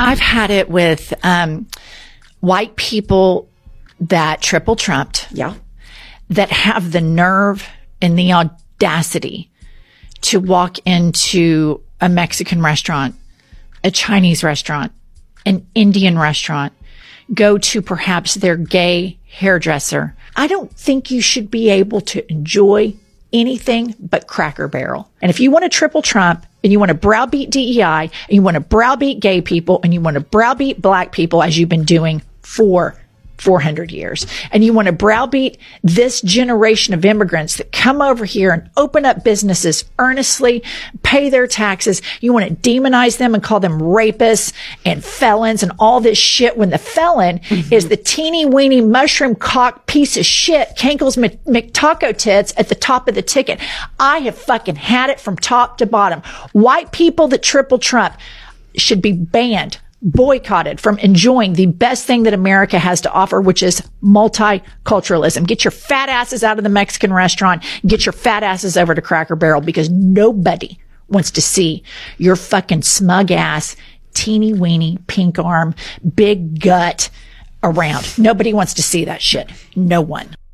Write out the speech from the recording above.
I've had it with white people that triple trumped. Yeah. That have the nerve and the audacity to walk into a Mexican restaurant, a Chinese restaurant, an Indian restaurant, go to perhaps their gay hairdresser. I don't think you should be able to enjoy anything but Cracker Barrel. And if you want to triple Trump and you want to browbeat DEI and you want to browbeat gay people and you want to browbeat black people as you've been doing for 400 years, and you want to browbeat this generation of immigrants that come over here and open up businesses earnestly, pay their taxes. You want to demonize them and call them rapists and felons and all this shit when the felon is the teeny weeny mushroom cock piece of shit, Kankles McTaco tits at the top of the ticket. I have fucking had it from top to bottom. White people that triple Trump should be banned, boycotted from enjoying the best thing that America has to offer, which is multiculturalism. Get your fat asses out of the Mexican restaurant. Get your fat asses over to Cracker Barrel, because nobody wants to see your fucking smug ass, teeny weeny, pink arm, big gut around. Nobody wants to see that shit. No one.